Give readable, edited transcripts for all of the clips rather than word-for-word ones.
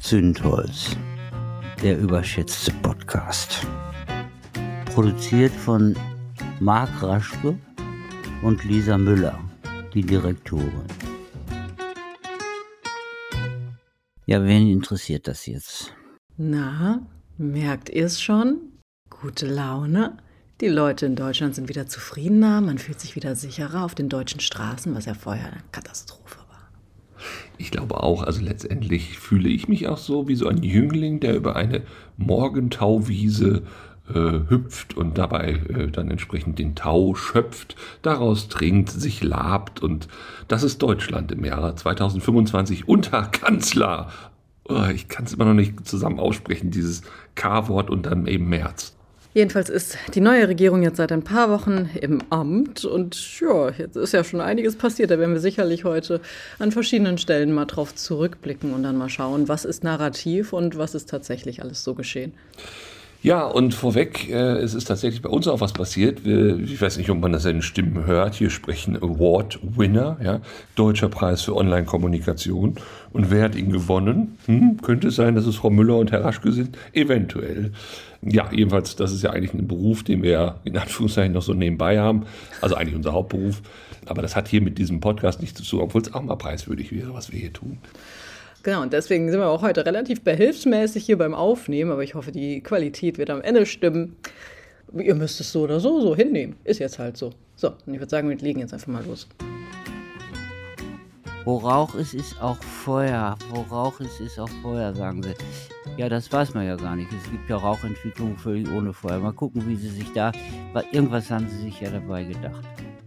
Zündholz, der überschätzte Podcast. Produziert von Marc Raschke und Lisa Müller, die Direktorin. Ja, wen interessiert das jetzt? Na, merkt ihr es schon? Gute Laune. Die Leute in Deutschland sind wieder zufriedener, man fühlt sich wieder sicherer auf den deutschen Straßen, was ja vorher eine Katastrophe war. Ich glaube auch, also letztendlich fühle ich mich auch so wie so ein Jüngling, der über eine Morgentauwiese hüpft und dabei dann entsprechend den Tau schöpft, daraus trinkt, sich labt, und das ist Deutschland im Jahre 2025 unter Kanzler. Oh, ich kann es immer noch nicht zusammen aussprechen, dieses K-Wort und dann eben Merz. Jedenfalls ist die neue Regierung jetzt seit ein paar Wochen im Amt und ja, jetzt ist ja schon einiges passiert. Da werden wir sicherlich heute an verschiedenen Stellen mal drauf zurückblicken und dann mal schauen, was ist Narrativ und was ist tatsächlich alles so geschehen. Ja, und vorweg, es ist tatsächlich bei uns auch was passiert. Ich weiß nicht, ob man das in den Stimmen hört. Hier sprechen Award-Winner, ja, Deutscher Preis für Online-Kommunikation. Und wer hat ihn gewonnen? Könnte es sein, dass es Frau Müller und Herr Raschke sind? Eventuell. Ja, jedenfalls, das ist ja eigentlich ein Beruf, den wir in Anführungszeichen noch so nebenbei haben. Also eigentlich unser Hauptberuf. Aber das hat hier mit diesem Podcast nichts zu tun, obwohl es auch mal preiswürdig wäre, was wir hier tun. Genau, und deswegen sind wir auch heute relativ behilfsmäßig hier beim Aufnehmen, aber ich hoffe, die Qualität wird am Ende stimmen. Ihr müsst es so oder so hinnehmen. Ist jetzt halt so. So, und ich würde sagen, wir legen jetzt einfach mal los. Wo Rauch ist, ist auch Feuer. Wo Rauch ist auch Feuer, sagen sie. Ja, das weiß man ja gar nicht. Es gibt ja Rauchentwicklungen völlig ohne Feuer. Mal gucken, wie sie sich da... Irgendwas haben sie sich ja dabei gedacht.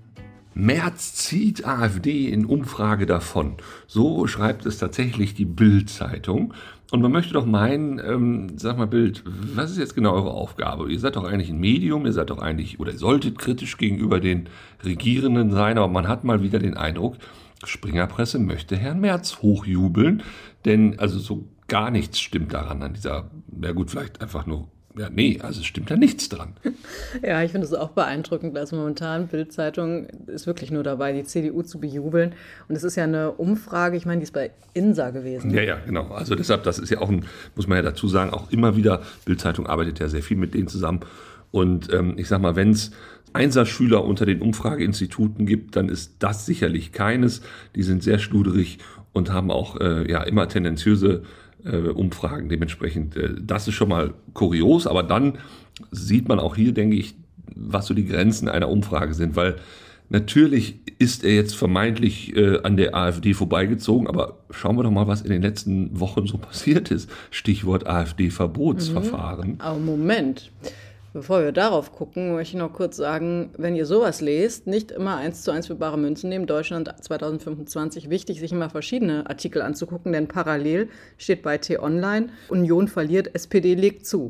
Merz zieht AfD in Umfrage davon. So schreibt es tatsächlich die Bild-Zeitung. Und man möchte doch meinen, sag mal Bild, was ist jetzt genau eure Aufgabe? Ihr seid doch eigentlich ein Medium, ihr seid doch eigentlich, oder ihr solltet kritisch gegenüber den Regierenden sein, aber man hat mal wieder den Eindruck, Springerpresse möchte Herrn Merz hochjubeln, denn also so gar nichts stimmt daran an dieser, ja gut, vielleicht einfach nur, ja nee, also es stimmt ja nichts dran. Ja, ich finde es auch beeindruckend, dass momentan Bild-Zeitung ist wirklich nur dabei, die CDU zu bejubeln. Und es ist ja eine Umfrage, ich meine, die ist bei INSA gewesen. Ja, genau. Also deshalb, das ist ja auch muss man ja dazu sagen, auch immer wieder, Bild-Zeitung arbeitet ja sehr viel mit denen zusammen. Und ich sag mal, wenn es Einserschüler unter den Umfrageinstituten gibt, dann ist das sicherlich keines. Die sind sehr schluderig und haben auch immer tendenziöse Umfragen. Dementsprechend, das ist schon mal kurios, aber dann sieht man auch hier, denke ich, was so die Grenzen einer Umfrage sind, weil natürlich ist er jetzt vermeintlich an der AfD vorbeigezogen, aber schauen wir doch mal, was in den letzten Wochen so passiert ist. Stichwort AfD-Verbotsverfahren. Aber Moment. Bevor wir darauf gucken, möchte ich noch kurz sagen, wenn ihr sowas lest, nicht immer 1:1 für bare Münzen nehmen. Deutschland 2025, wichtig, sich immer verschiedene Artikel anzugucken, denn parallel steht bei T-Online, Union verliert, SPD legt zu.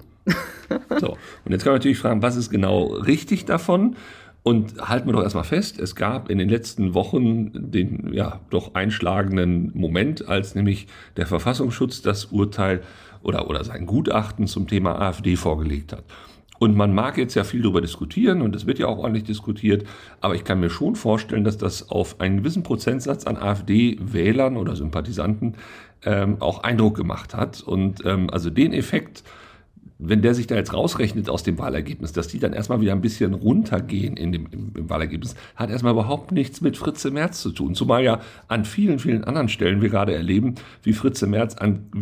So, und jetzt kann man natürlich fragen, was ist genau richtig davon? Und halten wir doch erstmal fest, es gab in den letzten Wochen den doch einschlagenden Moment, als nämlich der Verfassungsschutz das Urteil oder sein Gutachten zum Thema AfD vorgelegt hat. Und man mag jetzt ja viel darüber diskutieren und es wird ja auch ordentlich diskutiert, aber ich kann mir schon vorstellen, dass das auf einen gewissen Prozentsatz an AfD-Wählern oder Sympathisanten auch Eindruck gemacht hat. Und also den Effekt, wenn der sich da jetzt rausrechnet aus dem Wahlergebnis, dass die dann erstmal wieder ein bisschen runtergehen im Wahlergebnis, hat erstmal überhaupt nichts mit Fritze Merz zu tun. Zumal ja an vielen, vielen anderen Stellen wir gerade erleben, wie Fritze Merz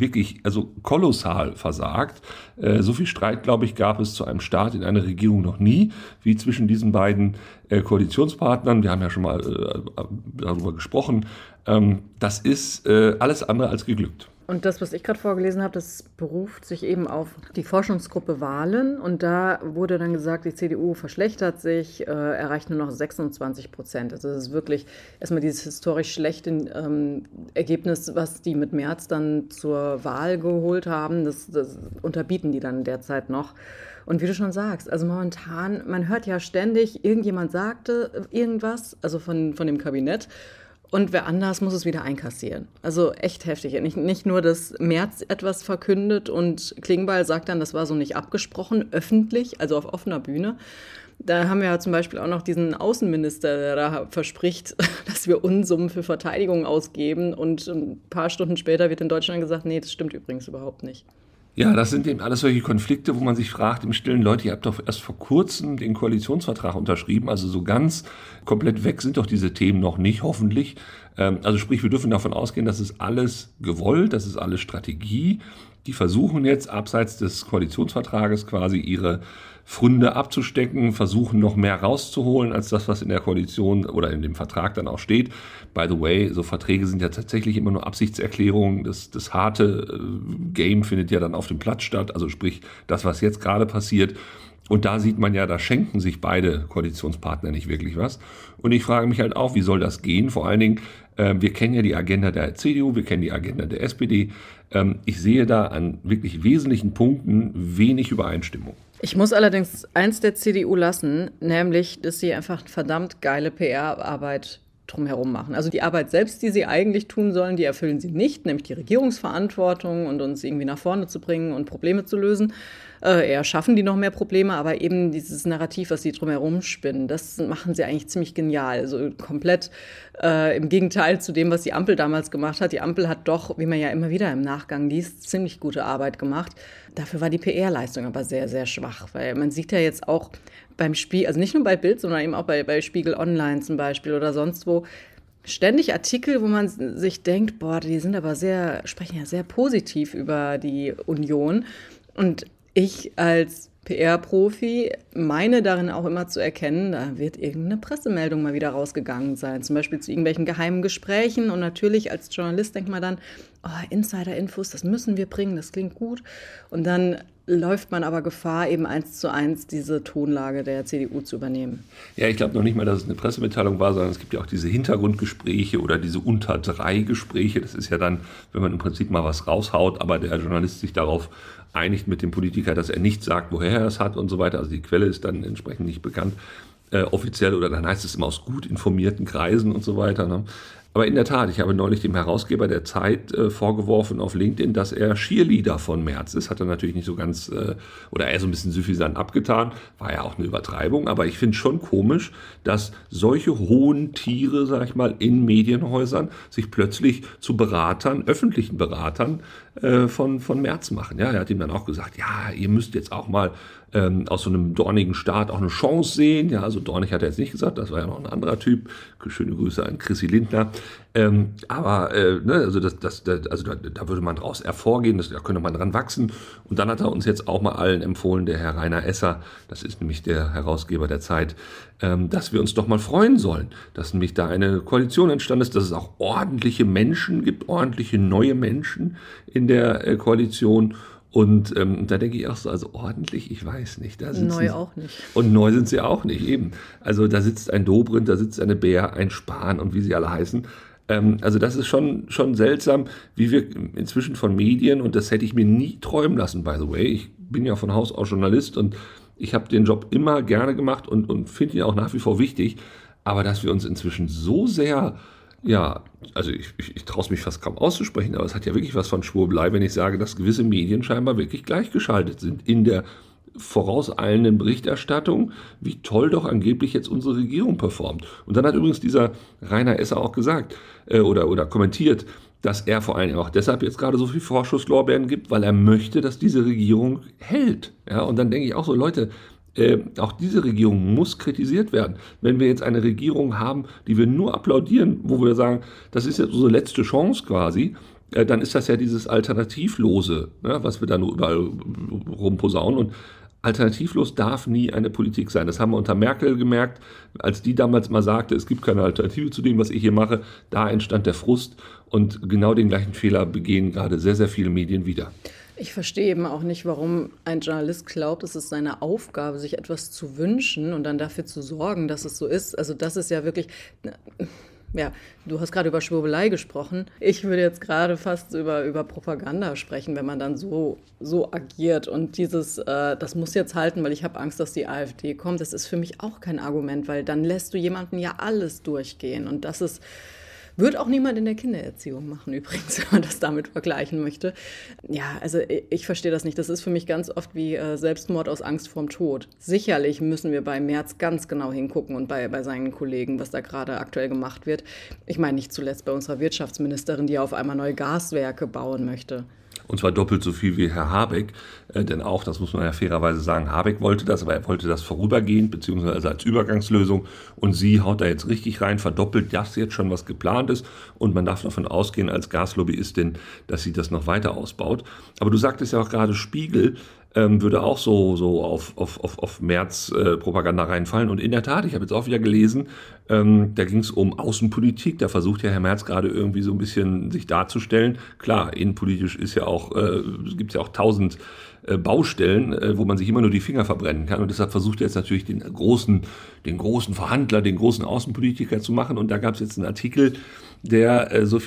also kolossal versagt. So viel Streit, glaube ich, gab es zu einem Start in einer Regierung noch nie, wie zwischen diesen beiden Koalitionspartnern. Wir haben ja schon mal darüber gesprochen. Das ist alles andere als geglückt. Und das, was ich gerade vorgelesen habe, das beruft sich eben auf die Forschungsgruppe Wahlen. Und da wurde dann gesagt, die CDU verschlechtert sich, erreicht nur noch 26%. Also das ist wirklich erstmal dieses historisch schlechte Ergebnis, was die mit Merz dann zur Wahl geholt haben. Das unterbieten die dann derzeit noch. Und wie du schon sagst, also momentan, man hört ja ständig, irgendjemand sagte irgendwas, also von dem Kabinett. Und wer anders muss es wieder einkassieren. Also echt heftig. Nicht nur, dass Merz etwas verkündet und Klingbeil sagt dann, das war so nicht abgesprochen, öffentlich, also auf offener Bühne, Da haben wir ja zum Beispiel auch noch diesen Außenminister, der da verspricht, dass wir Unsummen für Verteidigung ausgeben. Und ein paar Stunden später wird in Deutschland gesagt, nee, das stimmt übrigens überhaupt nicht. Ja, das sind eben alles solche Konflikte, wo man sich fragt im Stillen, Leute, ihr habt doch erst vor kurzem den Koalitionsvertrag unterschrieben, also so ganz komplett weg sind doch diese Themen noch nicht, hoffentlich. Also sprich, wir dürfen davon ausgehen, das ist alles gewollt, das ist alles Strategie. Die versuchen jetzt abseits des Koalitionsvertrages quasi ihre Pfründe abzustecken, versuchen noch mehr rauszuholen als das, was in der Koalition oder in dem Vertrag dann auch steht. By the way, so Verträge sind ja tatsächlich immer nur Absichtserklärungen. Das harte Game findet ja dann auf dem Platz statt, also sprich das, was jetzt gerade passiert. Und da sieht man ja, da schenken sich beide Koalitionspartner nicht wirklich was. Und ich frage mich halt auch, wie soll das gehen? Vor allen Dingen, wir kennen ja die Agenda der CDU, wir kennen die Agenda der SPD. Ich sehe da an wirklich wesentlichen Punkten wenig Übereinstimmung. Ich muss allerdings eins der CDU lassen, nämlich, dass sie einfach verdammt geile PR-Arbeit drumherum machen. Also die Arbeit selbst, die sie eigentlich tun sollen, die erfüllen sie nicht, nämlich die Regierungsverantwortung und uns irgendwie nach vorne zu bringen und Probleme zu lösen. Eher schaffen die noch mehr Probleme, aber eben dieses Narrativ, was sie drumherum spinnen, das machen sie eigentlich ziemlich genial. Also komplett im Gegenteil zu dem, was die Ampel damals gemacht hat. Die Ampel hat doch, wie man ja immer wieder im Nachgang liest, ziemlich gute Arbeit gemacht. Dafür war die PR-Leistung aber sehr, sehr schwach, weil man sieht ja jetzt auch beim Spiegel, also nicht nur bei Bild, sondern eben auch bei Spiegel Online zum Beispiel oder sonst wo, ständig Artikel, wo man sich denkt, boah, die sind aber sprechen ja sehr positiv über die Union. Und ich als PR-Profi meine darin auch immer zu erkennen, da wird irgendeine Pressemeldung mal wieder rausgegangen sein, zum Beispiel zu irgendwelchen geheimen Gesprächen. Und natürlich als Journalist denkt man dann, oh, Insider-Infos, das müssen wir bringen, das klingt gut. Und dann läuft man aber Gefahr, eben 1:1 diese Tonlage der CDU zu übernehmen. Ja, ich glaube noch nicht mal, dass es eine Pressemitteilung war, sondern es gibt ja auch diese Hintergrundgespräche oder diese Unter-3-Gespräche. Das ist ja dann, wenn man im Prinzip mal was raushaut, aber der Journalist sich darauf einigt mit dem Politiker, dass er nicht sagt, woher er es hat und so weiter. Also die Quelle ist dann entsprechend nicht bekannt, offiziell, oder dann heißt es immer aus gut informierten Kreisen und so weiter. Ne? Aber in der Tat, ich habe neulich dem Herausgeber der Zeit vorgeworfen auf LinkedIn, dass er Cheerleader von Merz ist. Hat er natürlich nicht so ganz, oder er so ein bisschen suffisant abgetan. War ja auch eine Übertreibung. Aber ich finde schon komisch, dass solche hohen Tiere, sag ich mal, in Medienhäusern sich plötzlich zu Beratern, öffentlichen Beratern von Merz machen. Ja, er hat ihm dann auch gesagt, ja, ihr müsst jetzt auch mal aus so einem dornigen Staat auch eine Chance sehen. Ja, also dornig hat er jetzt nicht gesagt, das war ja noch ein anderer Typ. Schöne Grüße an Chrissy Lindner. Also da würde man draus hervorgehen, da könnte man dran wachsen. Und dann hat er uns jetzt auch mal allen empfohlen, der Herr Rainer Esser, das ist nämlich der Herausgeber der Zeit, dass wir uns doch mal freuen sollen, dass nämlich da eine Koalition entstanden ist, dass es auch ordentliche Menschen gibt, ordentliche neue Menschen in der Koalition. Und da denke ich auch so, also ordentlich, ich weiß nicht. Da neu auch nicht. Und neu sind sie auch nicht, eben. Also da sitzt ein Dobrindt, da sitzt eine Bär, ein Spahn und wie sie alle heißen. Also das ist schon seltsam, wie wir inzwischen von Medien, und das hätte ich mir nie träumen lassen, by the way. Ich bin ja von Haus aus Journalist und ich habe den Job immer gerne gemacht und finde ihn auch nach wie vor wichtig. Aber dass wir uns inzwischen so sehr... Ja, also ich traue es mich fast kaum auszusprechen, aber es hat ja wirklich was von Schwurbelei, wenn ich sage, dass gewisse Medien scheinbar wirklich gleichgeschaltet sind in der vorauseilenden Berichterstattung, wie toll doch angeblich jetzt unsere Regierung performt. Und dann hat übrigens dieser Rainer Esser auch gesagt oder kommentiert, dass er vor allem auch deshalb jetzt gerade so viel Vorschusslorbeeren gibt, weil er möchte, dass diese Regierung hält. Ja, und dann denke ich auch so, Leute, auch diese Regierung muss kritisiert werden. Wenn wir jetzt eine Regierung haben, die wir nur applaudieren, wo wir sagen, das ist jetzt unsere letzte Chance quasi, dann ist das ja dieses Alternativlose, ne, was wir da nur überall rumposaunen. Und alternativlos darf nie eine Politik sein. Das haben wir unter Merkel gemerkt, als die damals mal sagte, es gibt keine Alternative zu dem, was ich hier mache. Da entstand der Frust und genau den gleichen Fehler begehen gerade sehr, sehr viele Medien wieder. Ich verstehe eben auch nicht, warum ein Journalist glaubt, es ist seine Aufgabe, sich etwas zu wünschen und dann dafür zu sorgen, dass es so ist. Also das ist ja wirklich... Ja, du hast gerade über Schwurbelei gesprochen. Ich würde jetzt gerade fast über Propaganda sprechen, wenn man dann so agiert. Und das muss jetzt halten, weil ich habe Angst, dass die AfD kommt. Das ist für mich auch kein Argument, weil dann lässt du jemanden ja alles durchgehen. Und das ist Wird auch niemand in der Kindererziehung machen übrigens, wenn man das damit vergleichen möchte. Ja, also ich verstehe das nicht. Das ist für mich ganz oft wie Selbstmord aus Angst vorm Tod. Sicherlich müssen wir bei Merz ganz genau hingucken und bei seinen Kollegen, was da gerade aktuell gemacht wird. Ich meine nicht zuletzt bei unserer Wirtschaftsministerin, die auf einmal neue Gaswerke bauen möchte. Und zwar doppelt so viel wie Herr Habeck, denn auch, das muss man ja fairerweise sagen, Habeck wollte das, aber er wollte das vorübergehend, beziehungsweise als Übergangslösung. Und sie haut da jetzt richtig rein, verdoppelt das jetzt schon, was geplant ist. Und man darf davon ausgehen, als Gaslobbyistin, dass sie das noch weiter ausbaut. Aber du sagtest ja auch gerade, Spiegel würde auch so auf Merz Propaganda reinfallen. Und in der Tat, ich habe jetzt auch wieder gelesen, da ging es um Außenpolitik. Da versucht ja Herr Merz gerade irgendwie so ein bisschen sich darzustellen. Klar, innenpolitisch ist ja auch, gibt es ja auch 1000 Baustellen, wo man sich immer nur die Finger verbrennen kann. Und deshalb versucht er jetzt natürlich den großen Verhandler, den großen Außenpolitiker zu machen. Und da gab es jetzt einen Artikel, da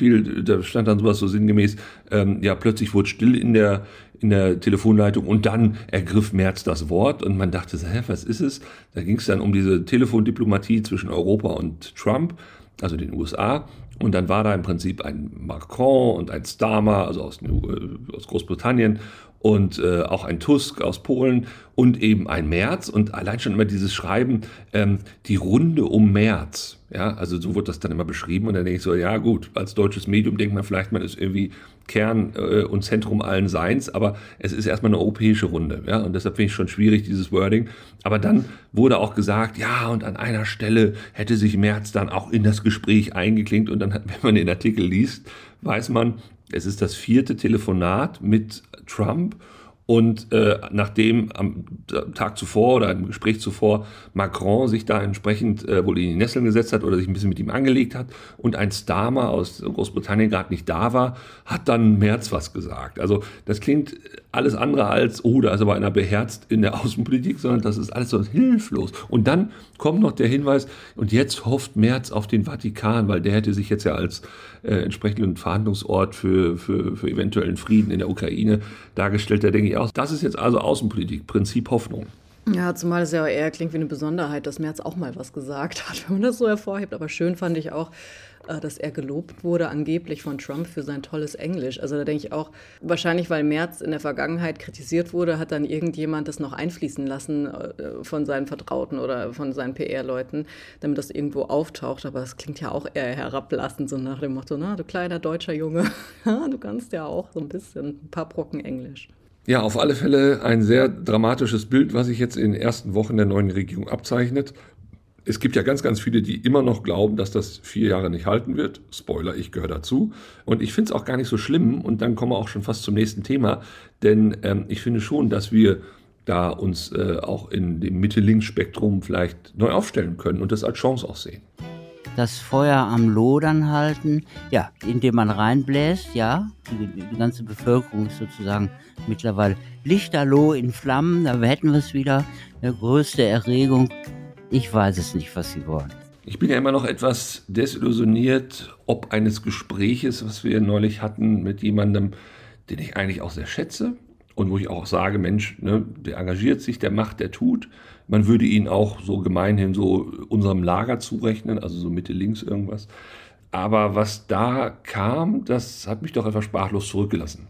stand dann sowas so sinngemäß, plötzlich wurde still in der Telefonleitung und dann ergriff Merz das Wort und man dachte, was ist es? Da ging es dann um diese Telefondiplomatie zwischen Europa und Trump, also den USA. Und dann war da im Prinzip ein Macron und ein Starmer, also aus Großbritannien, und auch ein Tusk aus Polen und eben ein Merz. Und allein schon immer dieses Schreiben, die Runde um Merz. Ja, also so wird das dann immer beschrieben. Und dann denke ich so, ja gut, als deutsches Medium denkt man vielleicht, man ist irgendwie Kern und Zentrum allen Seins, aber es ist erstmal eine europäische Runde. Ja, und deshalb finde ich schon schwierig, dieses Wording. Aber dann wurde auch gesagt, ja, und an einer Stelle hätte sich Merz dann auch in das Gespräch eingeklinkt. Und dann, wenn man den Artikel liest, weiß man, es ist das 4. Telefonat mit Trump. Und nachdem am Tag zuvor oder im Gespräch zuvor Macron sich da entsprechend wohl in die Nesseln gesetzt hat oder sich ein bisschen mit ihm angelegt hat und ein Starmer aus Großbritannien gerade nicht da war, hat dann Merz was gesagt. Also das klingt alles andere als, da ist aber einer beherzt in der Außenpolitik, sondern das ist alles so hilflos. Und dann kommt noch der Hinweis, und jetzt hofft Merz auf den Vatikan, weil der hätte sich jetzt ja als entsprechenden Verhandlungsort für eventuellen Frieden in der Ukraine dargestellt. Da denke ich auch, das ist jetzt also Außenpolitik, Prinzip Hoffnung. Ja, zumal es ja eher klingt wie eine Besonderheit, dass Merz auch mal was gesagt hat, wenn man das so hervorhebt. Aber schön fand ich auch, dass er gelobt wurde, angeblich von Trump für sein tolles Englisch. Also da denke ich auch, wahrscheinlich, weil Merz in der Vergangenheit kritisiert wurde, hat dann irgendjemand das noch einfließen lassen von seinen Vertrauten oder von seinen PR-Leuten, damit das irgendwo auftaucht. Aber das klingt ja auch eher herablassend, so nach dem Motto, na, du kleiner deutscher Junge, du kannst ja auch so ein paar Brocken Englisch. Ja, auf alle Fälle ein sehr dramatisches Bild, was sich jetzt in den ersten Wochen der neuen Regierung abzeichnet. Es gibt ja ganz, ganz viele, die immer noch glauben, dass das 4 Jahre nicht halten wird. Spoiler, ich gehöre dazu. Und ich finde es auch gar nicht so schlimm. Und dann kommen wir auch schon fast zum nächsten Thema. Denn ich finde schon, dass wir da uns auch in dem Mitte-Links-Spektrum vielleicht neu aufstellen können und das als Chance auch sehen. Das Feuer am Lodern halten, ja, indem man reinbläst, ja. Die ganze Bevölkerung ist sozusagen mittlerweile lichterloh in Flammen. Da hätten wir es wieder, eine größte Erregung. Ich weiß es nicht, was sie wollen. Ich bin ja immer noch etwas desillusioniert, ob eines Gespräches, was wir neulich hatten mit jemandem, den ich eigentlich auch sehr schätze und wo ich auch sage, Mensch, ne, der engagiert sich, der macht, der tut. Man würde ihn auch so gemeinhin so unserem Lager zurechnen, also so Mitte links irgendwas. Aber was da kam, das hat mich doch etwas sprachlos zurückgelassen.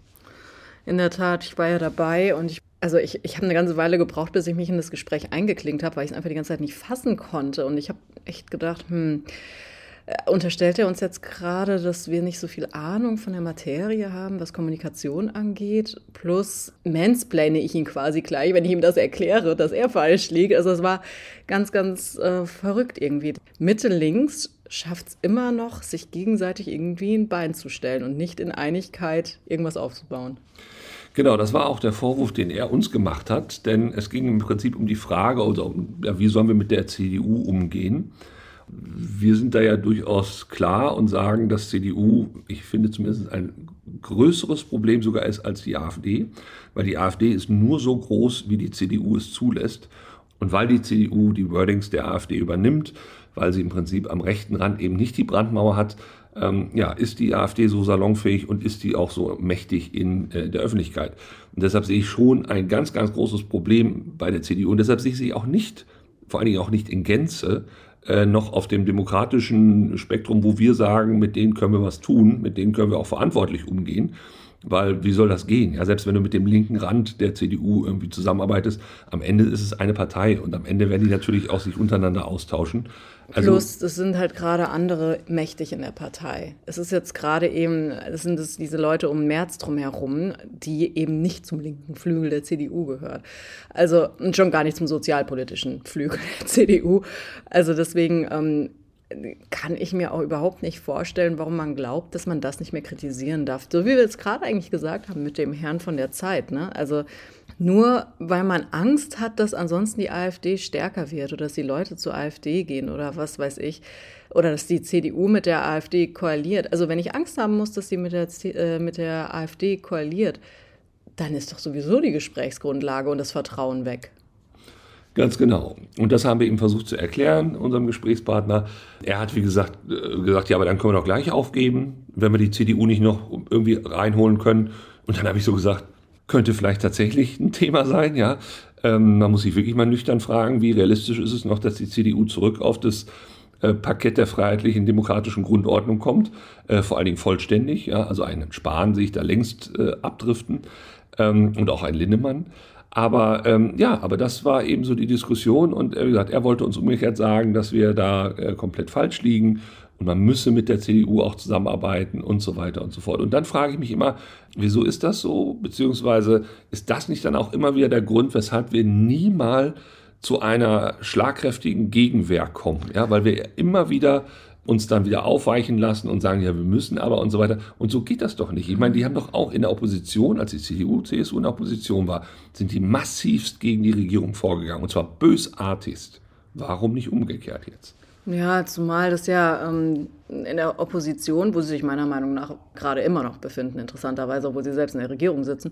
In der Tat, ich war ja dabei und ich habe eine ganze Weile gebraucht, bis ich mich in das Gespräch eingeklinkt habe, weil ich es einfach die ganze Zeit nicht fassen konnte. Und ich habe echt gedacht, unterstellt er uns jetzt gerade, dass wir nicht so viel Ahnung von der Materie haben, was Kommunikation angeht? Plus mansplaine ich ihn quasi gleich, wenn ich ihm das erkläre, dass er falsch liegt. Also es war ganz, ganz verrückt irgendwie. Mitte links schafft es immer noch, sich gegenseitig irgendwie ein Bein zu stellen und nicht in Einigkeit irgendwas aufzubauen. Genau, das war auch der Vorwurf, den er uns gemacht hat, denn es ging im Prinzip um die Frage, wie sollen wir mit der CDU umgehen? Wir sind da ja durchaus klar und sagen, dass CDU, ich finde zumindest ein größeres Problem sogar ist als die AfD, weil die AfD ist nur so groß, wie die CDU es zulässt. Und weil die CDU die Wordings der AfD übernimmt, weil sie im Prinzip am rechten Rand eben nicht die Brandmauer hat, ist die AfD so salonfähig und ist die auch so mächtig in der Öffentlichkeit. Und deshalb sehe ich schon ein ganz, ganz großes Problem bei der CDU. Und deshalb sehe ich sie auch nicht, vor allen Dingen auch nicht in Gänze, noch auf dem demokratischen Spektrum, wo wir sagen, mit denen können wir was tun, mit denen können wir auch verantwortlich umgehen. Weil wie soll das gehen? Ja, selbst wenn du mit dem linken Rand der CDU irgendwie zusammenarbeitest, am Ende ist es eine Partei und am Ende werden die natürlich auch sich untereinander austauschen. Also, Plus, es sind halt gerade andere mächtig in der Partei. Es ist jetzt gerade eben, diese Leute um Merz drumherum, die eben nicht zum linken Flügel der CDU gehört. Also und schon gar nicht zum sozialpolitischen Flügel der CDU. Also deswegen kann ich mir auch überhaupt nicht vorstellen, warum man glaubt, dass man das nicht mehr kritisieren darf. So wie wir jetzt gerade eigentlich gesagt haben mit dem Herrn von der Zeit, ne? Also nur weil man Angst hat, dass ansonsten die AfD stärker wird oder dass die Leute zur AfD gehen oder was weiß ich, oder dass die CDU mit der AfD koaliert. Also wenn ich Angst haben muss, dass sie mit der AfD koaliert, dann ist doch sowieso die Gesprächsgrundlage und das Vertrauen weg. ganz genau. Und das haben wir ihm versucht zu erklären, unserem Gesprächspartner. Er hat, wie gesagt, ja, aber dann können wir doch gleich aufgeben, wenn wir die CDU nicht noch irgendwie reinholen können. Und dann habe ich so gesagt, könnte vielleicht tatsächlich ein Thema sein, ja. Man muss sich wirklich mal nüchtern fragen, wie realistisch ist es noch, dass die CDU zurück auf das Parkett der freiheitlichen demokratischen Grundordnung kommt, vor allen Dingen vollständig, ja. Also einen Spahn sehe ich da längst abdriften und auch einen Linnemann. Aber aber das war eben so die Diskussion und wie gesagt, er wollte uns umgekehrt sagen, dass wir da komplett falsch liegen und man müsse mit der CDU auch zusammenarbeiten und so weiter und so fort. Und dann frage ich mich immer, wieso ist das so? Beziehungsweise ist das nicht dann auch immer wieder der Grund, weshalb wir nie mal zu einer schlagkräftigen Gegenwehr kommen? Ja, weil wir immer wieder uns dann wieder aufweichen lassen und sagen, ja, wir müssen aber und so weiter. Und so geht das doch nicht. Ich meine, die haben doch auch in der Opposition, als die CDU, CSU in der Opposition war, sind die massivst gegen die Regierung vorgegangen. Und zwar bösartigst. Warum nicht umgekehrt jetzt? Ja, zumal das ja in der Opposition, wo sie sich meiner Meinung nach gerade immer noch befinden, interessanterweise, obwohl sie selbst in der Regierung sitzen,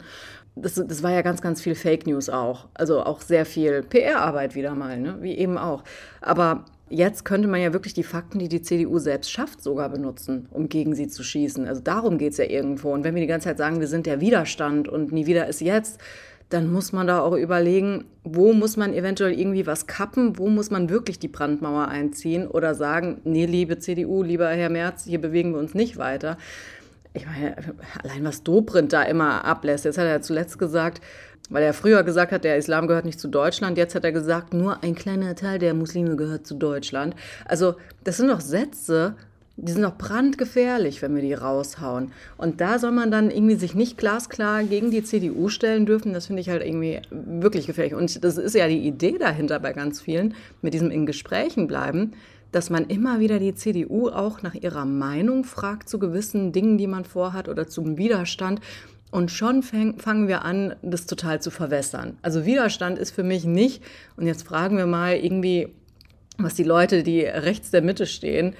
das war ja ganz, ganz viel Fake News auch. Also auch sehr viel PR-Arbeit wieder mal, ne? Wie eben auch. Aber jetzt könnte man ja wirklich die Fakten, die die CDU selbst schafft, sogar benutzen, um gegen sie zu schießen. Also darum geht es ja irgendwo. Und wenn wir die ganze Zeit sagen, wir sind der Widerstand und nie wieder ist jetzt, dann muss man da auch überlegen, wo muss man eventuell irgendwie was kappen, wo muss man wirklich die Brandmauer einziehen oder sagen, nee, liebe CDU, lieber Herr Merz, hier bewegen wir uns nicht weiter. Ich meine, allein was Dobrindt da immer ablässt, jetzt hat er ja zuletzt gesagt, weil er früher gesagt hat, der Islam gehört nicht zu Deutschland, jetzt hat er gesagt, nur ein kleiner Teil der Muslime gehört zu Deutschland. Also das sind doch Sätze, die sind doch brandgefährlich, wenn wir die raushauen. Und da soll man dann irgendwie sich nicht glasklar gegen die CDU stellen dürfen. Das finde ich halt irgendwie wirklich gefährlich. Und das ist ja die Idee dahinter bei ganz vielen, mit diesem in Gesprächen bleiben, dass man immer wieder die CDU auch nach ihrer Meinung fragt zu gewissen Dingen, die man vorhat oder zum Widerstand. Und schon fangen wir an, das total zu verwässern. Also Widerstand ist für mich nicht, und jetzt fragen wir mal irgendwie, was die Leute, die rechts der Mitte stehen,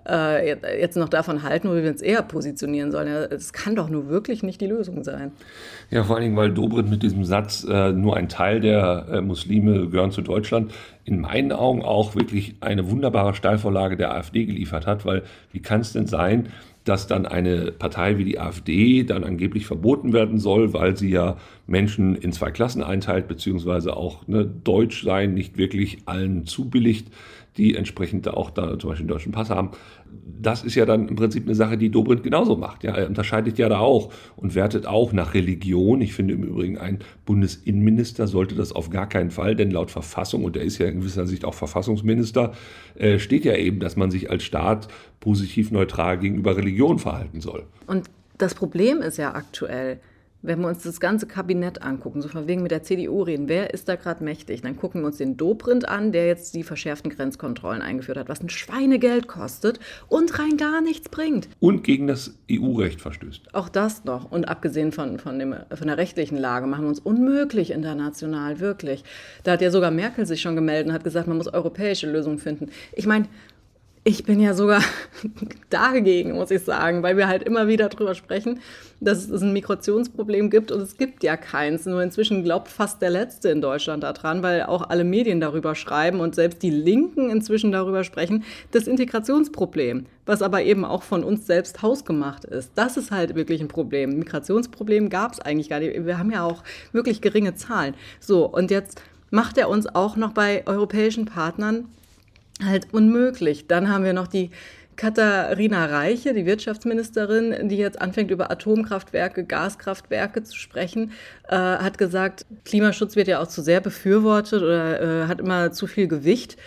jetzt noch davon halten, wo wir uns eher positionieren sollen. Das kann doch nur wirklich nicht die Lösung sein. Ja, vor allen Dingen, weil Dobrindt mit diesem Satz, nur ein Teil der Muslime gehören zu Deutschland, in meinen Augen auch wirklich eine wunderbare Steilvorlage der AfD geliefert hat, weil wie kann es denn sein, dass dann eine Partei wie die AfD dann angeblich verboten werden soll, weil sie ja Menschen in zwei Klassen einteilt, beziehungsweise auch Deutsch sein nicht wirklich allen zubilligt, die entsprechend auch da zum Beispiel einen deutschen Pass haben. Das ist ja dann im Prinzip eine Sache, die Dobrindt genauso macht. Ja, er unterscheidet ja da auch und wertet auch nach Religion. Ich finde im Übrigen, ein Bundesinnenminister sollte das auf gar keinen Fall, denn laut Verfassung, und er ist ja in gewisser Sicht auch Verfassungsminister, steht ja eben, dass man sich als Staat positiv neutral gegenüber Religion verhalten soll. Und das Problem ist ja aktuell, wenn wir uns das ganze Kabinett angucken, so von wegen mit der CDU reden, wer ist da gerade mächtig? Dann gucken wir uns den Dobrindt an, der jetzt die verschärften Grenzkontrollen eingeführt hat, was ein Schweinegeld kostet und rein gar nichts bringt. Und gegen das EU-Recht verstößt. Auch das noch. Und abgesehen von der rechtlichen Lage machen wir uns unmöglich international, wirklich. Da hat ja sogar Merkel sich schon gemeldet und hat gesagt, man muss europäische Lösungen finden. Ich meine, ich bin ja sogar dagegen, muss ich sagen, weil wir halt immer wieder drüber sprechen, dass es ein Migrationsproblem gibt und es gibt ja keins. Nur inzwischen glaubt fast der Letzte in Deutschland daran, weil auch alle Medien darüber schreiben und selbst die Linken inzwischen darüber sprechen, das Integrationsproblem, was aber eben auch von uns selbst hausgemacht ist. Das ist halt wirklich ein Problem. Migrationsproblem gab es eigentlich gar nicht. Wir haben ja auch wirklich geringe Zahlen. So, und jetzt macht er uns auch noch bei europäischen Partnern halt unmöglich. Dann haben wir noch die Katharina Reiche, die Wirtschaftsministerin, die jetzt anfängt, über Atomkraftwerke, Gaskraftwerke zu sprechen, hat gesagt, Klimaschutz wird ja auch zu sehr befürwortet oder hat immer zu viel Gewicht.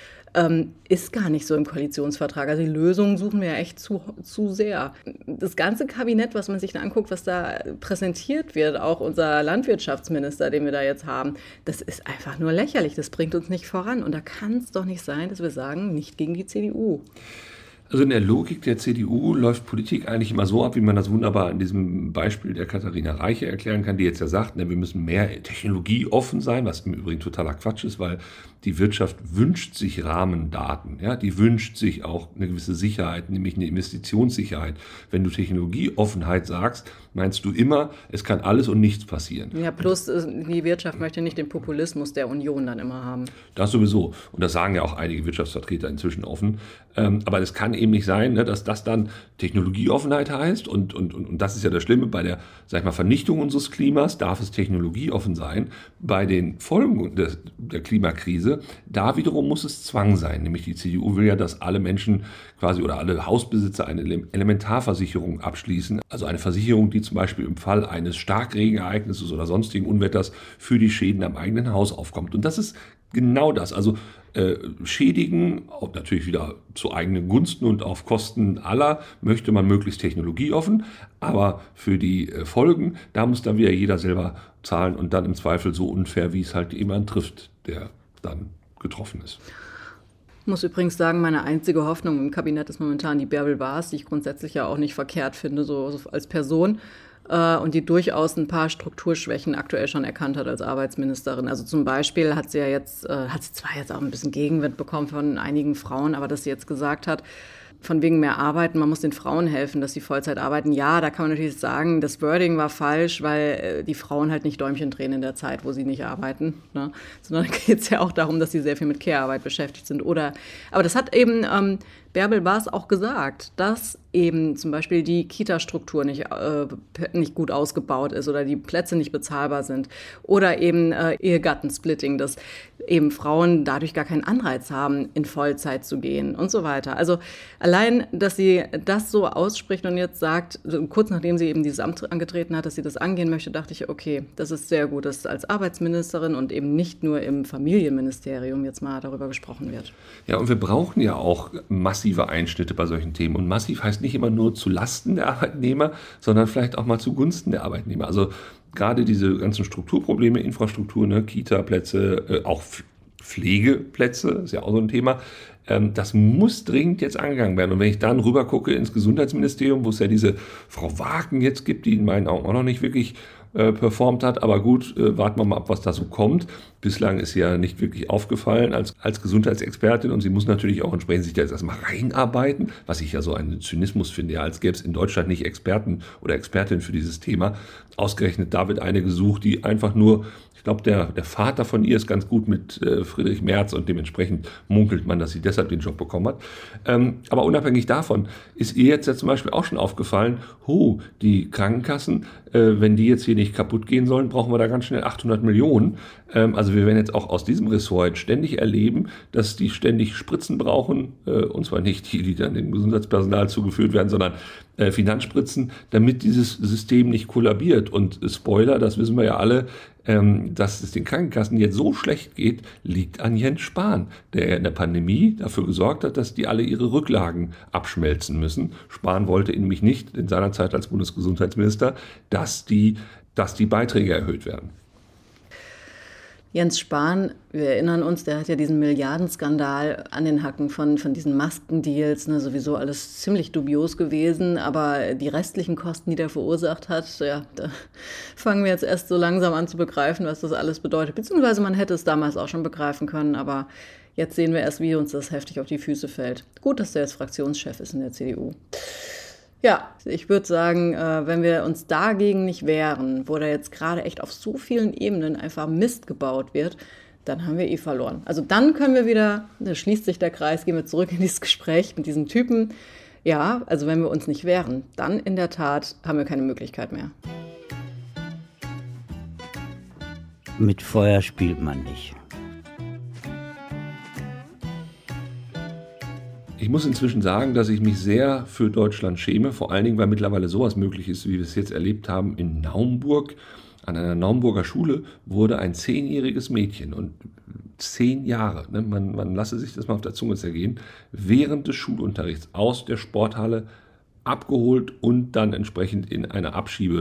Ist gar nicht so im Koalitionsvertrag. Also die Lösungen suchen wir ja echt zu sehr. Das ganze Kabinett, was man sich da anguckt, was da präsentiert wird, auch unser Landwirtschaftsminister, den wir da jetzt haben, das ist einfach nur lächerlich. Das bringt uns nicht voran. Und da kann es doch nicht sein, dass wir sagen, nicht gegen die CDU. Also in der Logik der CDU läuft Politik eigentlich immer so ab, wie man das wunderbar an diesem Beispiel der Katharina Reiche erklären kann, die jetzt ja sagt, wir müssen mehr technologieoffen sein, was im Übrigen totaler Quatsch ist, weil die Wirtschaft wünscht sich Rahmendaten, ja, die wünscht sich auch eine gewisse Sicherheit, nämlich eine Investitionssicherheit. Wenn du Technologieoffenheit sagst, meinst du immer, es kann alles und nichts passieren. Ja, plus die Wirtschaft möchte nicht den Populismus der Union dann immer haben. Das sowieso. Und das sagen ja auch einige Wirtschaftsvertreter inzwischen offen. Aber es kann eben nicht sein, dass das dann Technologieoffenheit heißt. Und das ist ja das Schlimme. Bei der, sag ich mal, Vernichtung unseres Klimas darf es technologieoffen sein. Bei den Folgen der Klimakrise, da wiederum muss es Zwang sein. Nämlich die CDU will ja, dass alle Menschen quasi oder alle Hausbesitzer eine Elementarversicherung abschließen. Also eine Versicherung, die zum Beispiel im Fall eines Starkregenereignisses oder sonstigen Unwetters für die Schäden am eigenen Haus aufkommt. Und das ist genau das. Also schädigen, auch natürlich wieder zu eigenen Gunsten und auf Kosten aller, möchte man möglichst technologieoffen. Aber für die Folgen, da muss dann wieder jeder selber zahlen und dann im Zweifel so unfair, wie es halt jemand trifft, der dann getroffen ist. Ich muss übrigens sagen, meine einzige Hoffnung im Kabinett ist momentan die Bärbel Baas, die ich grundsätzlich ja auch nicht verkehrt finde, so als Person. Und die durchaus ein paar Strukturschwächen aktuell schon erkannt hat als Arbeitsministerin. Also zum Beispiel hat sie zwar jetzt auch ein bisschen Gegenwind bekommen von einigen Frauen, aber dass sie jetzt gesagt hat, von wegen mehr Arbeiten, man muss den Frauen helfen, dass sie Vollzeit arbeiten. Ja, da kann man natürlich sagen, das Wording war falsch, weil die Frauen halt nicht Däumchen drehen in der Zeit, wo sie nicht arbeiten, ne? Sondern da geht es ja auch darum, dass sie sehr viel mit Care-Arbeit beschäftigt sind. Aber das hat eben Bärbel Baas auch gesagt, dass eben zum Beispiel die Kita-Struktur nicht gut ausgebaut ist oder die Plätze nicht bezahlbar sind oder eben Ehegattensplitting, dass eben Frauen dadurch gar keinen Anreiz haben, in Vollzeit zu gehen und so weiter. Also allein, dass sie das so ausspricht und jetzt sagt, kurz nachdem sie eben dieses Amt angetreten hat, dass sie das angehen möchte, dachte ich, okay, das ist sehr gut, dass als Arbeitsministerin und eben nicht nur im Familienministerium jetzt mal darüber gesprochen wird. Ja, und wir brauchen ja auch massive Einschnitte bei solchen Themen. Und massiv heißt nicht immer nur zu Lasten der Arbeitnehmer, sondern vielleicht auch mal zugunsten der Arbeitnehmer. Also gerade diese ganzen Strukturprobleme, Infrastruktur, Kita-Plätze, auch Pflegeplätze, ist ja auch so ein Thema. Das muss dringend jetzt angegangen werden. Und wenn ich dann rüber gucke ins Gesundheitsministerium, wo es ja diese Frau Wagen jetzt gibt, die in meinen Augen auch noch nicht wirklich performt hat. Aber gut, warten wir mal ab, was da so kommt. Bislang ist sie ja nicht wirklich aufgefallen als Gesundheitsexpertin und sie muss natürlich auch entsprechend sich da jetzt erstmal reinarbeiten, was ich ja so einen Zynismus finde, ja, als gäbe es in Deutschland nicht Experten oder Expertinnen für dieses Thema. Ausgerechnet da wird eine gesucht, die einfach nur, ich glaube, der Vater von ihr ist ganz gut mit Friedrich Merz und dementsprechend munkelt man, dass sie deshalb den Job bekommen hat. Aber unabhängig davon ist ihr jetzt ja zum Beispiel auch schon aufgefallen, die Krankenkassen, wenn die jetzt hier nicht kaputt gehen sollen, brauchen wir da ganz schnell 800 Millionen. Also wir werden jetzt auch aus diesem Ressort jetzt ständig erleben, dass die ständig Spritzen brauchen, und zwar nicht die dann dem Gesundheitspersonal zugeführt werden, sondern Finanzspritzen, damit dieses System nicht kollabiert. Und Spoiler, das wissen wir ja alle, dass es den Krankenkassen jetzt so schlecht geht, liegt an Jens Spahn, der in der Pandemie dafür gesorgt hat, dass die alle ihre Rücklagen abschmelzen müssen. Spahn wollte nämlich nicht in seiner Zeit als Bundesgesundheitsminister, dass die Beiträge erhöht werden. Jens Spahn, wir erinnern uns, der hat ja diesen Milliardenskandal an den Hacken von diesen Maskendeals, sowieso alles ziemlich dubios gewesen, aber die restlichen Kosten, die der verursacht hat, ja, da fangen wir jetzt erst so langsam an zu begreifen, was das alles bedeutet, beziehungsweise man hätte es damals auch schon begreifen können, aber jetzt sehen wir erst, wie uns das heftig auf die Füße fällt. Gut, dass der jetzt Fraktionschef ist in der CDU. Ja, ich würde sagen, wenn wir uns dagegen nicht wehren, wo da jetzt gerade echt auf so vielen Ebenen einfach Mist gebaut wird, dann haben wir verloren. Also dann können wir wieder, da schließt sich der Kreis, gehen wir zurück in dieses Gespräch mit diesem Typen. Ja, also wenn wir uns nicht wehren, dann in der Tat haben wir keine Möglichkeit mehr. Mit Feuer spielt man nicht. Ich muss inzwischen sagen, dass ich mich sehr für Deutschland schäme, vor allen Dingen, weil mittlerweile sowas möglich ist, wie wir es jetzt erlebt haben in Naumburg. An einer Naumburger Schule wurde ein 10-jähriges Mädchen, und 10 Jahre, ne, man lasse sich das mal auf der Zunge zergehen, während des Schulunterrichts aus der Sporthalle abgeholt und dann entsprechend in einen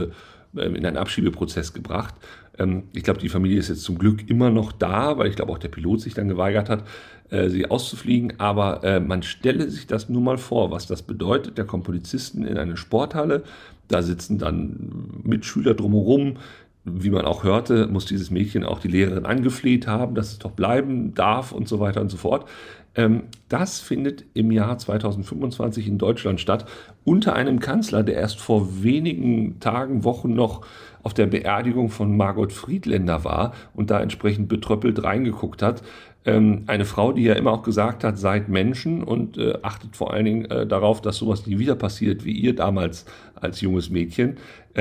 Abschiebeprozess gebracht. Ich glaube, die Familie ist jetzt zum Glück immer noch da, weil ich glaube auch der Pilot sich dann geweigert hat, sie auszufliegen. Aber man stelle sich das nur mal vor, was das bedeutet. Da kommen Polizisten in eine Sporthalle, da sitzen dann Mitschüler drumherum. Wie man auch hörte, muss dieses Mädchen auch die Lehrerin angefleht haben, dass es doch bleiben darf und so weiter und so fort. Das findet im Jahr 2025 in Deutschland statt, unter einem Kanzler, der erst vor wenigen Tagen, Wochen noch auf der Beerdigung von Margot Friedländer war und da entsprechend betröppelt reingeguckt hat. Eine Frau, die ja immer auch gesagt hat, seid Menschen und achtet vor allen Dingen darauf, dass sowas nie wieder passiert, wie ihr damals als junges Mädchen.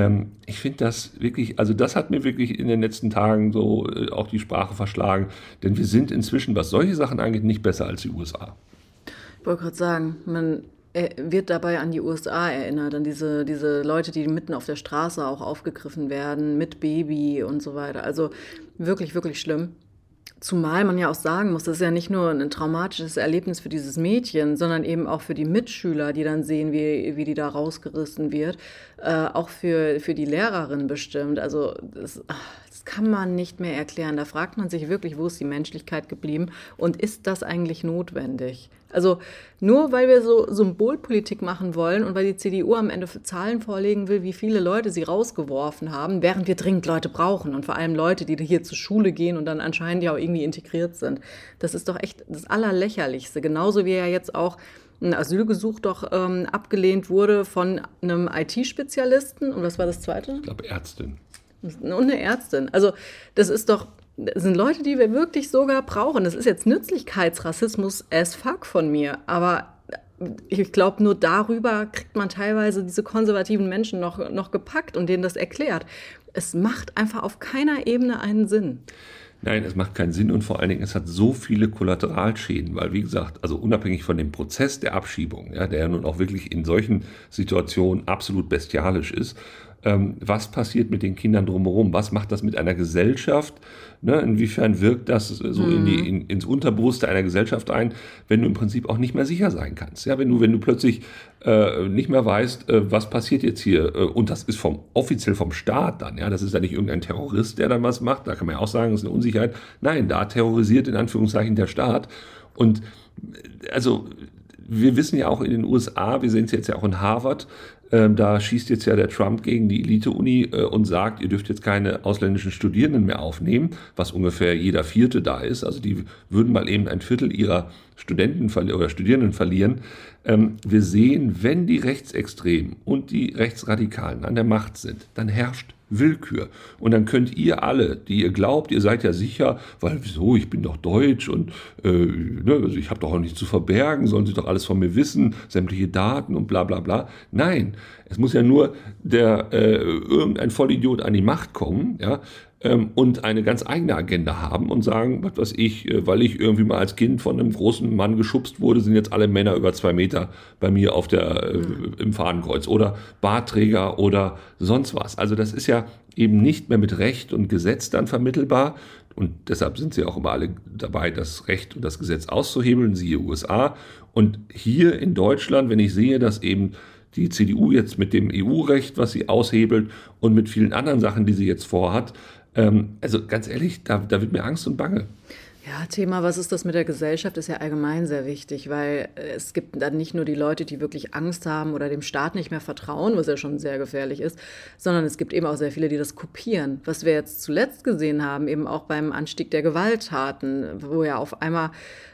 Ich finde das wirklich, also das hat mir wirklich in den letzten Tagen so auch die Sprache verschlagen, denn wir sind inzwischen, was solche Sachen angeht, nicht besser als die USA. Ich wollte gerade sagen, man wird dabei an die USA erinnert, an diese Leute, die mitten auf der Straße auch aufgegriffen werden, mit Baby und so weiter. Also wirklich, wirklich schlimm. Zumal man ja auch sagen muss, das ist ja nicht nur ein traumatisches Erlebnis für dieses Mädchen, sondern eben auch für die Mitschüler, die dann sehen, wie die da rausgerissen wird. Auch für die Lehrerin bestimmt. Also das kann man nicht mehr erklären. Da fragt man sich wirklich, wo ist die Menschlichkeit geblieben und ist das eigentlich notwendig? Also nur weil wir so Symbolpolitik machen wollen und weil die CDU am Ende Zahlen vorlegen will, wie viele Leute sie rausgeworfen haben, während wir dringend Leute brauchen und vor allem Leute, die hier zur Schule gehen und dann anscheinend ja auch irgendwie integriert sind. Das ist doch echt das Allerlächerlichste. Genauso wie ja jetzt auch ein Asylgesuch doch abgelehnt wurde von einem IT-Spezialisten. Und was war das Zweite? Ich glaube, Ärztin. Und eine Ärztin. Also das sind Leute, die wir wirklich sogar brauchen. Das ist jetzt Nützlichkeitsrassismus as fuck von mir, aber ich glaube, nur darüber kriegt man teilweise diese konservativen Menschen noch gepackt und denen das erklärt. Es macht einfach auf keiner Ebene einen Sinn. Nein, es macht keinen Sinn und vor allen Dingen, es hat so viele Kollateralschäden, weil wie gesagt, also unabhängig von dem Prozess der Abschiebung, ja, der ja nun auch wirklich in solchen Situationen absolut bestialisch ist, was passiert mit den Kindern drumherum? Was macht das mit einer Gesellschaft? Ne? Inwiefern wirkt das so ins Unterbewusste einer Gesellschaft ein, wenn du im Prinzip auch nicht mehr sicher sein kannst? Ja, wenn du plötzlich nicht mehr weißt, was passiert jetzt hier? Und das ist offiziell vom Staat dann. Ja, das ist ja nicht irgendein Terrorist, der dann was macht. Da kann man ja auch sagen, das ist eine Unsicherheit. Nein, da terrorisiert in Anführungszeichen der Staat. Und also wir wissen ja auch in den USA, wir sehen es jetzt ja auch in Harvard, da schießt jetzt ja der Trump gegen die Elite-Uni und sagt, ihr dürft jetzt keine ausländischen Studierenden mehr aufnehmen, was ungefähr jeder Vierte da ist. Also die würden mal eben ein Viertel ihrer Studenten oder Studierenden verlieren. Wir sehen, wenn die Rechtsextremen und die Rechtsradikalen an der Macht sind, dann herrscht Willkür. Und dann könnt ihr alle, die ihr glaubt, ihr seid ja sicher, weil wieso, ich bin doch deutsch und also ich habe doch auch nichts zu verbergen, sollen sie doch alles von mir wissen, sämtliche Daten und bla bla bla. Nein, es muss ja nur irgendein Vollidiot an die Macht kommen, ja, und eine ganz eigene Agenda haben und sagen, was weiß ich, weil ich irgendwie mal als Kind von einem großen Mann geschubst wurde, sind jetzt alle Männer über 2 Meter bei mir im Fadenkreuz oder Bartträger oder sonst was. Also das ist ja eben nicht mehr mit Recht und Gesetz dann vermittelbar und deshalb sind sie auch immer alle dabei, das Recht und das Gesetz auszuhebeln, siehe USA. Und hier in Deutschland, wenn ich sehe, dass eben die CDU jetzt mit dem EU-Recht, was sie aushebelt und mit vielen anderen Sachen, die sie jetzt vorhat, also ganz ehrlich, da wird mir Angst und Bange. Ja, Thema, was ist das mit der Gesellschaft, ist ja allgemein sehr wichtig, weil es gibt dann nicht nur die Leute, die wirklich Angst haben oder dem Staat nicht mehr vertrauen, was ja schon sehr gefährlich ist, sondern es gibt eben auch sehr viele, die das kopieren. Was wir jetzt zuletzt gesehen haben, eben auch beim Anstieg der Gewalttaten, wo ja auf einmal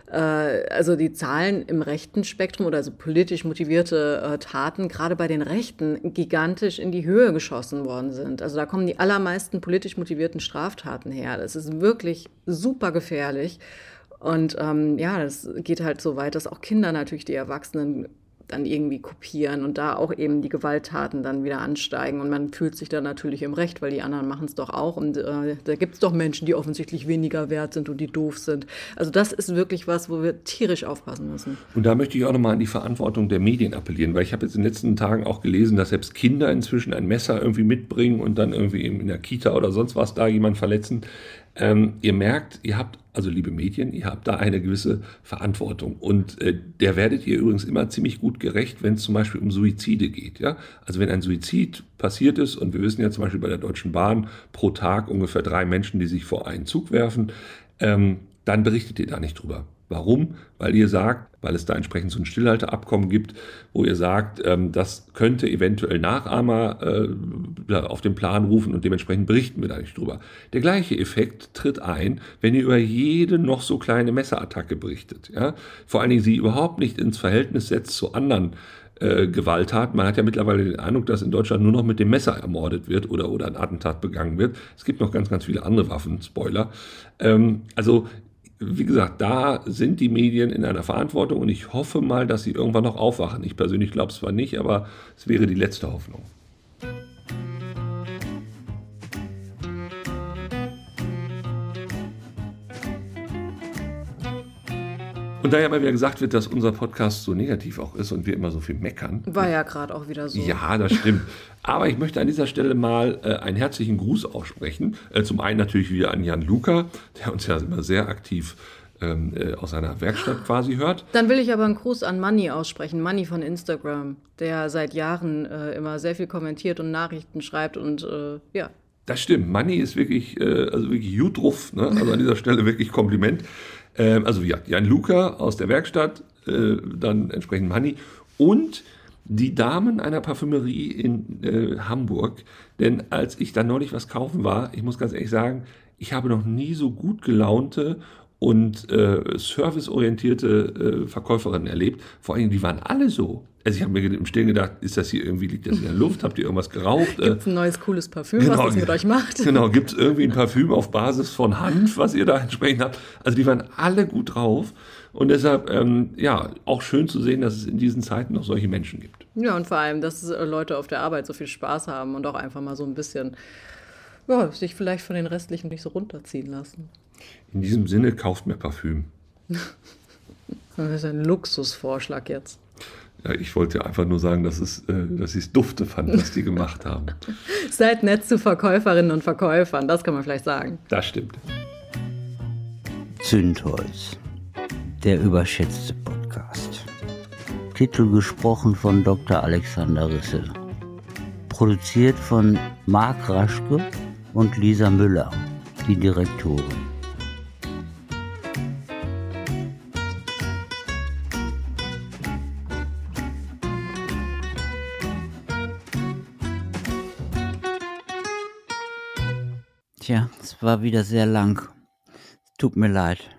also die Zahlen im rechten Spektrum oder also politisch motivierte Taten gerade bei den Rechten gigantisch in die Höhe geschossen worden sind. Also da kommen die allermeisten politisch motivierten Straftaten her. Das ist wirklich super gefährlich. Und ja, das geht halt so weit, dass auch Kinder natürlich die Erwachsenen dann irgendwie kopieren und da auch eben die Gewalttaten dann wieder ansteigen. Und man fühlt sich dann natürlich im Recht, weil die anderen machen es doch auch. Und da gibt es doch Menschen, die offensichtlich weniger wert sind und die doof sind. Also das ist wirklich was, wo wir tierisch aufpassen müssen. Und da möchte ich auch nochmal an die Verantwortung der Medien appellieren, weil ich habe jetzt in den letzten Tagen auch gelesen, dass selbst Kinder inzwischen ein Messer irgendwie mitbringen und dann irgendwie in der Kita oder sonst was da jemanden verletzen. Ihr merkt, ihr habt, also liebe Medien, ihr habt da eine gewisse Verantwortung und der werdet ihr übrigens immer ziemlich gut gerecht, wenn es zum Beispiel um Suizide geht. Ja? Also wenn ein Suizid passiert ist und wir wissen ja zum Beispiel bei der Deutschen Bahn pro Tag ungefähr 3 Menschen, die sich vor einen Zug werfen, dann berichtet ihr da nicht drüber. Warum? Weil ihr sagt, weil es da entsprechend so ein Stillhalteabkommen gibt, wo ihr sagt, das könnte eventuell Nachahmer auf den Plan rufen und dementsprechend berichten wir da nicht drüber. Der gleiche Effekt tritt ein, wenn ihr über jede noch so kleine Messerattacke berichtet. Ja? Vor allen Dingen sie überhaupt nicht ins Verhältnis setzt zu anderen Gewalttaten. Man hat ja mittlerweile den Eindruck, dass in Deutschland nur noch mit dem Messer ermordet wird oder ein Attentat begangen wird. Es gibt noch ganz, ganz viele andere Waffen, Spoiler. Also wie gesagt, da sind die Medien in einer Verantwortung und ich hoffe mal, dass sie irgendwann noch aufwachen. Ich persönlich glaube es zwar nicht, aber es wäre die letzte Hoffnung. Und da ja immer wieder gesagt wird, dass unser Podcast so negativ auch ist und wir immer so viel meckern. War ja gerade auch wieder so. Ja, das stimmt. Aber ich möchte an dieser Stelle mal einen herzlichen Gruß aussprechen. Zum einen natürlich wieder an Jan Luca, der uns ja immer sehr aktiv aus seiner Werkstatt quasi hört. Dann will ich aber einen Gruß an Manni aussprechen, Manni von Instagram, der seit Jahren immer sehr viel kommentiert und Nachrichten schreibt und ja. Das stimmt, Manni ist wirklich, also wirklich gut drauf, ne? Also an dieser Stelle wirklich Kompliment. Also ja, Jan Luca aus der Werkstatt, dann entsprechend Manni und die Damen einer Parfümerie in Hamburg. Denn als ich da neulich was kaufen war, ich muss ganz ehrlich sagen, ich habe noch nie so gut gelaunte und serviceorientierte Verkäuferinnen erlebt. Vor allem, die waren alle so. Also ich habe mir im Stillen gedacht, ist das hier irgendwie, liegt das in der Luft? Habt ihr irgendwas geraucht? Gibt es ein neues cooles Parfüm, genau, was das mit euch macht? Genau, gibt es irgendwie ein Parfüm auf Basis von Hanf, was ihr da entsprechend habt? Also die waren alle gut drauf und deshalb, ja, auch schön zu sehen, dass es in diesen Zeiten noch solche Menschen gibt. Ja, und vor allem, dass Leute auf der Arbeit so viel Spaß haben und auch einfach mal so ein bisschen, ja, sich vielleicht von den Restlichen nicht so runterziehen lassen. In diesem Sinne, kauft mehr Parfüm. Das ist ein Luxusvorschlag jetzt. Ja, ich wollte einfach nur sagen, dass ich es dufte fand, was die gemacht haben. Seid nett zu Verkäuferinnen und Verkäufern, das kann man vielleicht sagen. Das stimmt. Zündholz, der überschätzte Podcast. Titel gesprochen von Dr. Alexander Risse. Produziert von Marc Raschke und Lisa Müller, die Direktorin. Tja, es war wieder sehr lang. Tut mir leid.